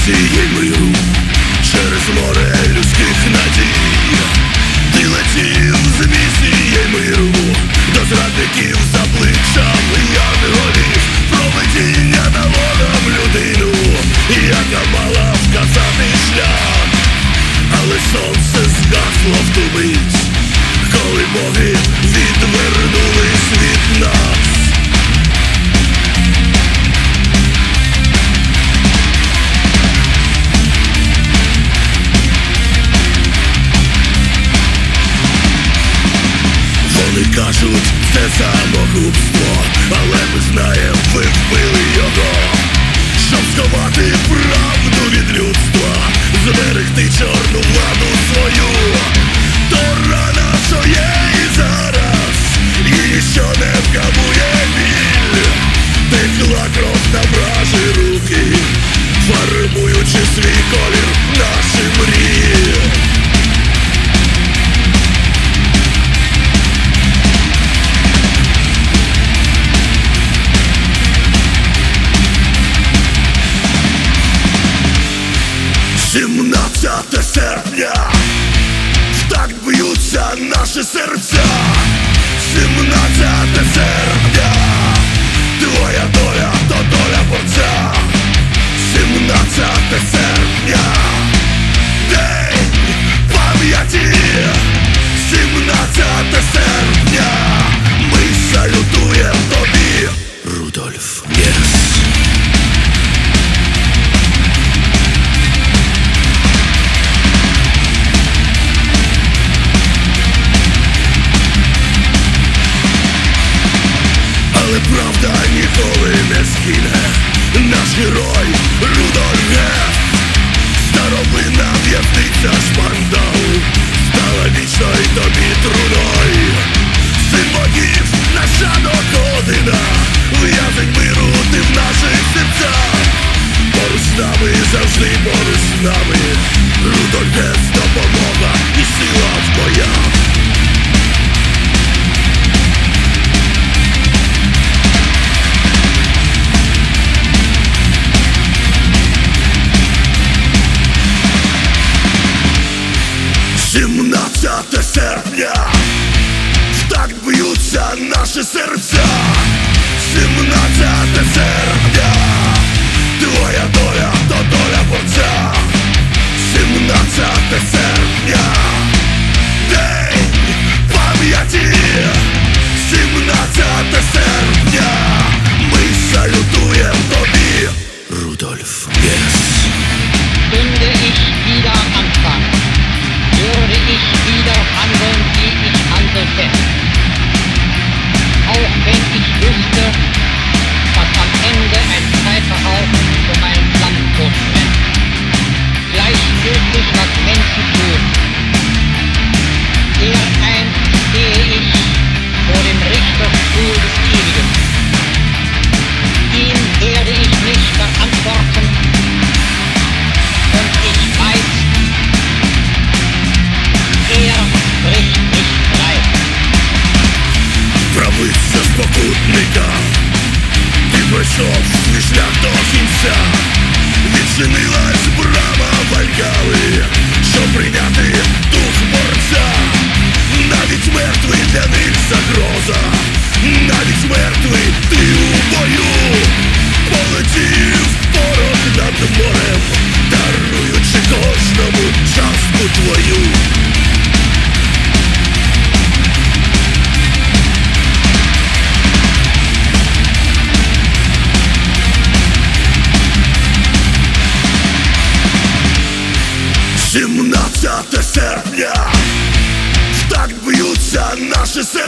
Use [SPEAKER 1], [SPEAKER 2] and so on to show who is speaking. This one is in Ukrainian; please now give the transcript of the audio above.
[SPEAKER 1] місії миру, через море людських надій. Ти летів з місії миру, до зрадників з обличчям янголів. Провидіння дало нам людину, яка мала вказати шлях. Але сонце згасло в ту мить, коли боги відвернулись від нас. Вони кажуть, це самогубство, але ми знаємо, ви вбили його, щоб сховати правду від людства, зберегти чорну владу свою. То рана, що є і зараз, і ніщо не вгамує біль. Текла кров на вражі руки, фарбуючи свій колір наші мрії. Серпня, в такт б'ються наші серця. 17 серпня, твоя доля то доля борця. 17 серпня, день пам'яті. 17 серпня, ми салютуємо тобі, Рудольф Гесс. Але правда ніколи не згине. Наш герой Рудольф Гесс. Старовинна в'язниця Шпандау стала вічною тобі труною. Син богів, нащадок Одина, в'язень миру ти в наших серцях. Поруч з нами, завжди поруч з нами. Рудольф Гесс, допомога і сила в боях. Серпня, в такт б'ються наші серця. 17 серпня, твоя доля то доля борця. 17 серпня, день пам'яті. 17 серпня, ми салютуємо тобі, Рудольф Гесс.
[SPEAKER 2] Stünde ich wieder am Anfang, würde ich wieder handeln, wie ich handelte. Auch wenn ich wüsste, dass am Ende ein Zeitverlauf für meinen Flammtod brennt. Gleichgültig, was Menschen tun. Dereinst stehe ich vor dem Richterstuhl des Ewigen. Ihm werde ich nicht verantworten. Und ich weiß, bricht mich frei.
[SPEAKER 1] Правиця спокутника, ти пройшов свій шлях до кінця. Відчинилась брама Вальгалли, щоб прийняти дух борця. Навіть мертвий для них загроза, навіть мертвий ти у бою. Полетів порох над морем, даруючи кожному частку твою. Серпня, в такт б'ються наші серця.